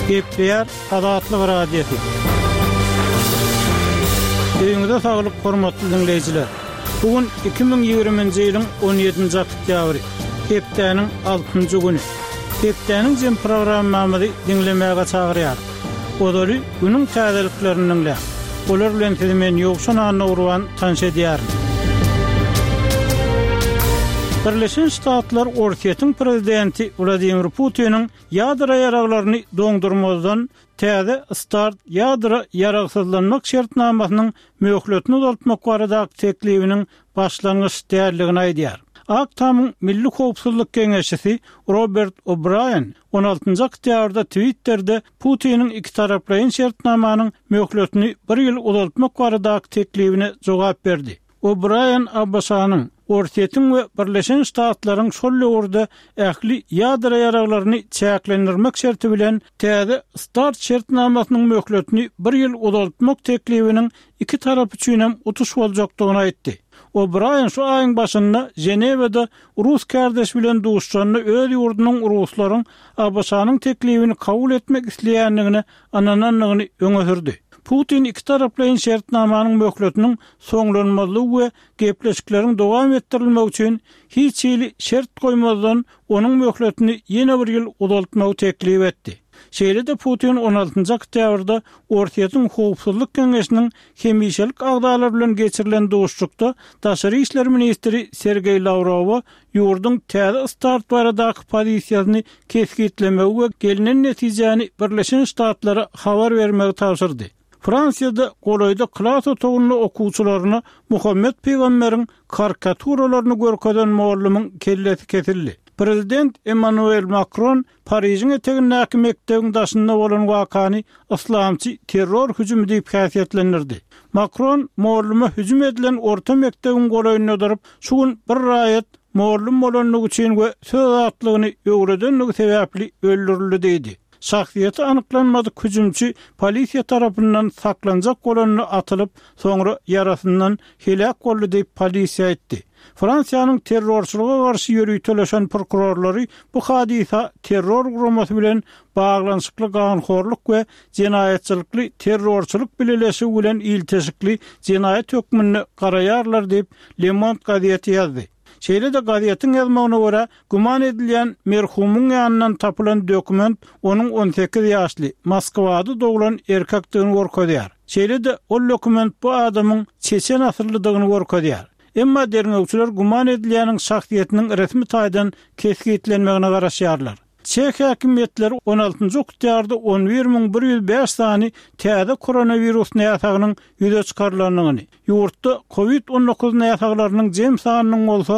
Gepleyer Adatlyk radiosu. Öňüňizde saglyk, hormatly dinleýijiler. Bugün 2020-nji ýylyň 17-nji oktýabry, hepdeniň 6-njy güni. Hepdeniň jem programmamy dinlemäge çagyrýar. Olary günüň täzeliklerini dinleýär. Olar bilen men ýokşan anna urwan tanış edýär. Birleşen Ştatlar Orkiýetiň prezidenti Vladimir Putiniň ýadra ýaraglaryny doňdurmazdan täze start ýadra ýaragsyzlanmak şertnamasynyň möhletini uzaltmak barada teklifiniň başlangyç däerligini aýdýar. Aktamyň Milli Howpsuzlyk Geňeşisi Robert O'Brien 16-njy oktýabrda Twitter'de Putiniň iki taraplaryň şertnamanyň möhletini 1 ýyl uzaltmak barada teklifine jogap berdi. O'Brien Abbasanyň Orkiýetiň we Birleşen Ştatlaryň şol ýurda ähli ýadra ýaraglaryny çäklendirmek şerti bilen täze start şertnamasynyň möhletini 1 ýyl uzaltmak teklifiniň iki tarap üçin hem utuş boljakdygyny aýtdy. O'Brien şu aýyň başynda Jenewada Rus kardeş bilen duşjanyny öz ýurdunyň Ruslaryň Abbasanyň teklifini kabul etmek isleýänligini anananlygyny öňe sürdi. Putin iki taraplaryň şertnamanyň möhletiniň soňlanmalygy we gepleşikleriň dowam etdirilmegi üçin hiç ýyly şert goýmazdan onuň möhletini ýene 1 ýyl uzaltmagy teklif etdi. Şeýle-de Putin 16-njy oktýabrda Orkiýetiň Howpsuzlyk Geňeşiniň hemişelik agdalary bilen geçirilen duşjukda Daşary işler ministri Sergey Lavrow ýurduň täze start baradaky pozisiýasyny kesgitlemegi we gelinen netijäni Birleşen Ştatlara habar bermegi tapşyrdy. Fransiyada goloyda klas otugyny okuwçylaryna Muhammed Peýgamberiň karikaturalarını görkezden muallimyň kellesi kesildi. Prezident Emmanuel Macron Paryжyň etegindäki mektebiň daşynda bolan wakany islamçy terror hüjümi diýip häsiýetlendirdi. Macron muallime hüjüm edilen orta mektebiň goloýuny durup, şu gün bir raýat muallim bolanlygy üçin we söz atlygyny öwredenligi sebäpli öldürildi diýdi. Şahsiýeti anyklanmady hüjümçi polisiýa tarapyndan saklanjak bolanyny atylyp, soňra yarasyndan helak boldy diýip polisiýa aýtdy. Fransiýanyň terrorçylyga garşy ýürüýi töleşen prokurorlary bu hadisa terror guramasy bilen baglanyşykly ganhorluk we jenaýetçilikli terrorçylyk bilelesi bilen ilteşikli jenaýet hökmüni garaýarlar diýip Le Monde gazieti ýazdy. Şeýle-de gazietiň ýazmagyna görä, guman edilýän merhumyň ýanyndan tapylan dokument onuň 18 ýaşly Moskwada doglan erkekdigini görkezýär. Şeýle-de o dokument bu adamyň çeçen asyllydygyny görkezýär. Emma dernegçiler guman edilýäniň şahsiýetiniň resmi taýdan kesgitlenmegine garaşýarlar. Çek häkimetleri 16-njy oktýarda 11105 sany täze koronavirus näýasagynyň ýüze çykarylanyny, ýurtda COVID-19 näýasaglarynyň jem sanynyň bolsa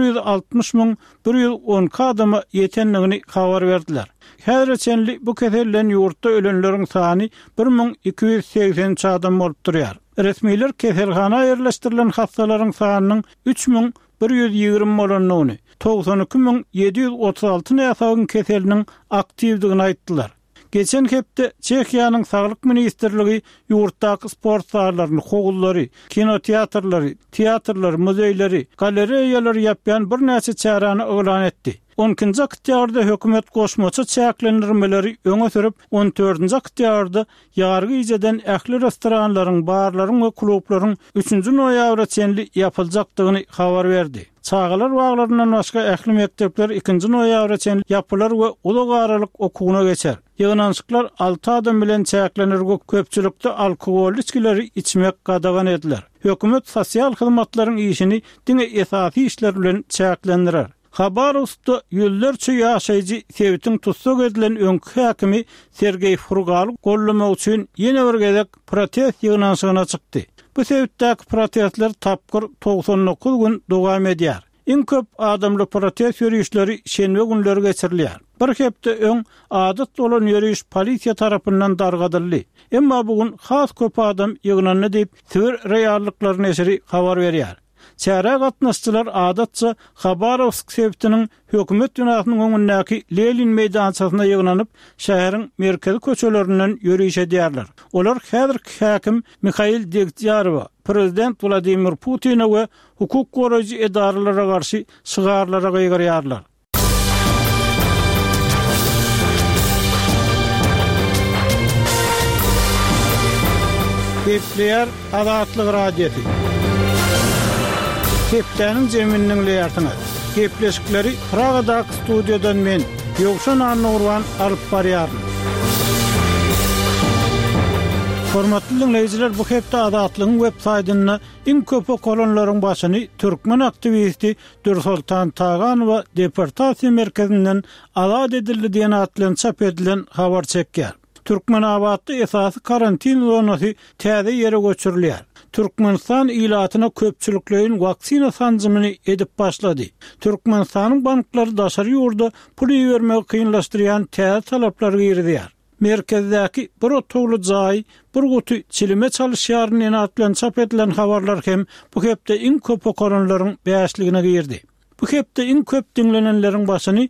160.110 adama ýetenligini habar berdiler. Häzirçenli bu keselden ýurtda ölenleriň sany 1280 adam bolup durýar. Resmiler keselhana ýerleşdirilen hastalaryň sanynyň 3120 bolanyny, 92.736 näýasagyň keseliniň aktivdigini aýtdylar. Geçen hepde Çekiýanyň Saglyk Ministrligi ýurtdaky sport sahalaryny, hogullary, kinoteatrlary, teatrlar, muzeýleri, galeriýalary ýapýan bir näçe çärany elan etdi. 12-nji oktýabrda hökümet goşmaça çäklendirmeleri öňe sürüp, 14-nji oktýabrda ýargy ijeden ähli restoranlaryň, barlaryň we klublaryň 3-nji noýabra çenli ýapyljakdygyny habar berdi. Çağalar baglaryndan başga ähli mektepler 2-nji noýabra çenli ýapylar we ulug aralyk okuwyna geçer. Ýygnançyklar 6 adam bilen çäklenirge köpçülikde alkogol içkileri içmek gadagan ediler. Hökümet sosial hyzmatlaryň işini diňe esasy işler bilen çäklendirer. Habarowskda ýüllerçe ýaşaýjy Sevitiň tutsak edilen öňkü häkimi Sergey Furgal gollamak üçin ýene bir gezek protest ýygnançygyna çykdy. Bu sebäpdäki protestler tapgyr 99 gün dowam edýär. Iň köp adamly protest ýürüýüşleri şenbe günleri geçirilýär. Bir hepde öň adat bolan ýürüýüş polisiýa tarapyndan dargadyldy. Emma bugün has köp adam ýygnanny diýip sivil reýallyklaryny eseri habar berýär. Çäre gatnaşçylar adatça Habarovsk sebitiniň hökümet binasynyň öňündäki Lenin meýdançasyna ýygnanyp, şäheriň merkezi köçelerinden ýürüýüş edýärler. Olar häzirki häkim Mikhail Degtyarow, prezident Vladimir Putin we hukuk goraýjy edaralara garşy şygarlara gaýgarýarlar. Kepler Adatlyk radiosi. Kepleriniň jeminiň leýartyna. Kepleşikleri Praga'daki studiodan men Ýogşan Annurwan alyp barýarym. Hormatly dinleýijiler, bu hepde Adatlygyň web saýtyna iň köp okulanylaryň başyny türkmen aktivisti Dursultan Taganowa deportasiýa merkezinden azad edildi diýen atlan çap edilen habar çekýär. Türkmenabatda esasy karantin zonasy täze ýere göçürilýär. Türkmenistan ilatyna köpçüliklerin vaksina sanjymyny edip başlady. Türkmenistanyň banklary daşary ýurda pul bermegi kynlaşdyrýan täze talaplar girdiýär. Merkezdäki bir otogly jaý, bir guty çilime çalyşýaryny atlan çap edilen habarlar hem bu hepde iň köp okulanylaryň beýişligine girdi. Bu hepde iň köp dinlenenleriň başyny